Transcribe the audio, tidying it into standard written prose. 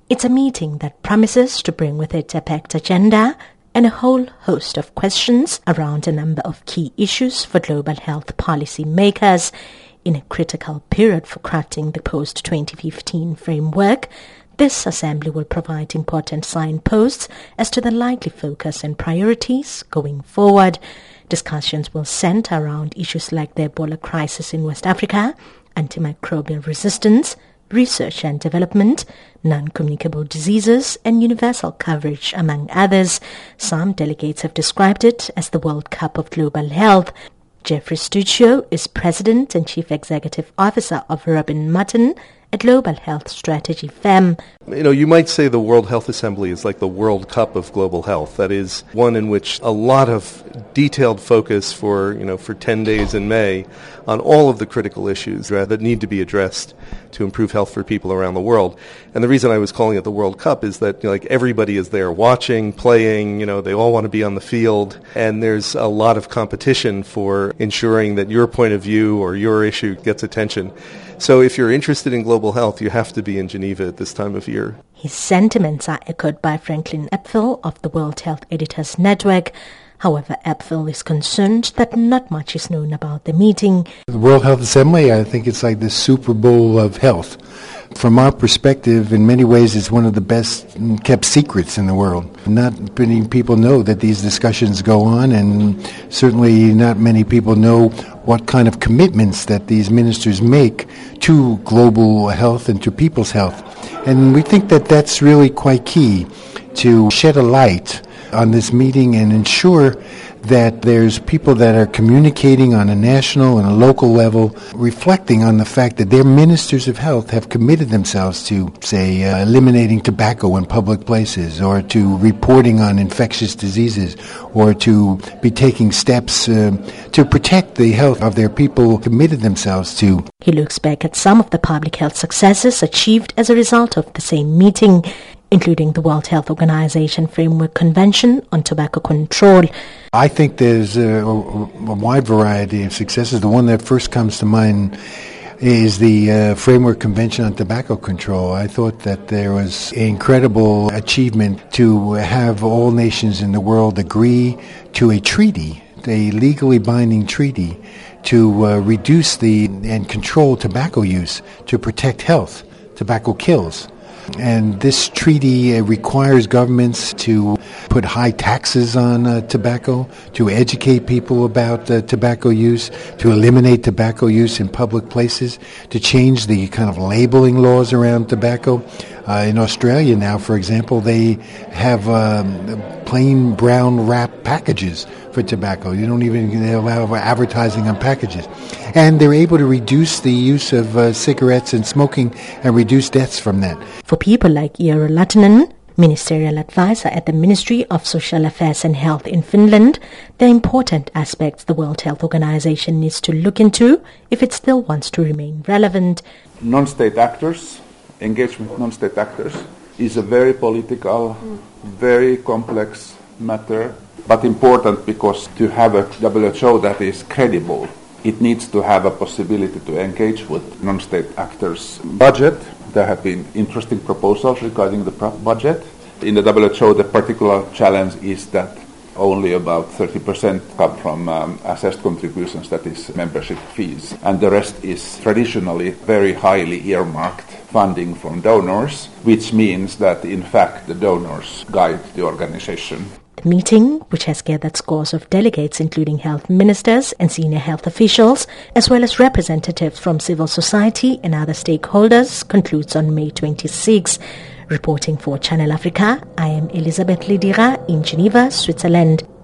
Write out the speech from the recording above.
It's a meeting that promises to bring with it a packed agenda and a whole host of questions around a number of key issues for global health policy makers. In a critical period for crafting the post-2015 framework, this assembly will provide important signposts as to the likely focus and priorities going forward. Discussions will center around issues like the Ebola crisis in West Africa, antimicrobial resistance, research and development, non-communicable diseases, and universal coverage, among others. Some delegates have described it as the World Cup of Global Health. Jeffrey Stuccio is President and Chief Executive Officer of Robin Mutton, a global health strategy firm. You might say the World Health Assembly is like the World Cup of global health. That is one in which a lot of detailed focus for 10 days in May on all of the critical issues that need to be addressed to improve health for people around the world. And the reason I was calling it the World Cup is that everybody is there watching, playing, they all want to be on the field, and there's a lot of competition for ensuring that your point of view or your issue gets attention. So if you're interested in global health, you have to be in Geneva at this time of year. His sentiments are echoed by Franklin Epfel of the World Health Editors Network. However, Epfel is concerned that not much is known about the meeting. The World Health Assembly, I think it's like the Super Bowl of health. From our perspective, in many ways, it's one of the best kept secrets in the world. Not many people know that these discussions go on, and certainly not many people know what kind of commitments that these ministers make to global health and to people's health. And we think that that's really quite key to shed a light on this meeting and ensure that there's people that are communicating on a national and a local level, reflecting on the fact that their ministers of health have committed themselves to, say, eliminating tobacco in public places, or to reporting on infectious diseases, or to be taking steps to protect the health of their people committed themselves to. He looks back at some of the public health successes achieved as a result of the same meeting, including the World Health Organization Framework Convention on Tobacco Control. I think there's a wide variety of successes. The one that first comes to mind is the Framework Convention on Tobacco Control. I thought that there was incredible achievement to have all nations in the world agree to a treaty, a legally binding treaty, to reduce and control tobacco use to protect health. Tobacco kills. And this treaty requires governments to put high taxes on tobacco, to educate people about tobacco use, to eliminate tobacco use in public places, to change the kind of labeling laws around tobacco. In Australia now, for example, they have plain brown wrap packages for tobacco. You don't even allow advertising on packages. And they're able to reduce the use of cigarettes and smoking and reduce deaths from that. For people like Iiro Lahtinen, Ministerial Advisor at the Ministry of Social Affairs and Health in Finland, there are important aspects the World Health Organization needs to look into if it still wants to remain relevant. Non-state actors, engagement with non-state actors, is a very political, very complex matter, but important because to have a WHO that is credible, it needs to have a possibility to engage with non-state actors. Budget, there have been interesting proposals regarding the budget. In the WHO, the particular challenge is that only about 30% come from assessed contributions, that is membership fees, and the rest is traditionally very highly earmarked funding from donors, which means that in fact the donors guide the organization. The meeting, which has gathered scores of delegates including health ministers and senior health officials, as well as representatives from civil society and other stakeholders, concludes on May 26. Reporting for Channel Africa, I am Elizabeth Lidira in Geneva, Switzerland.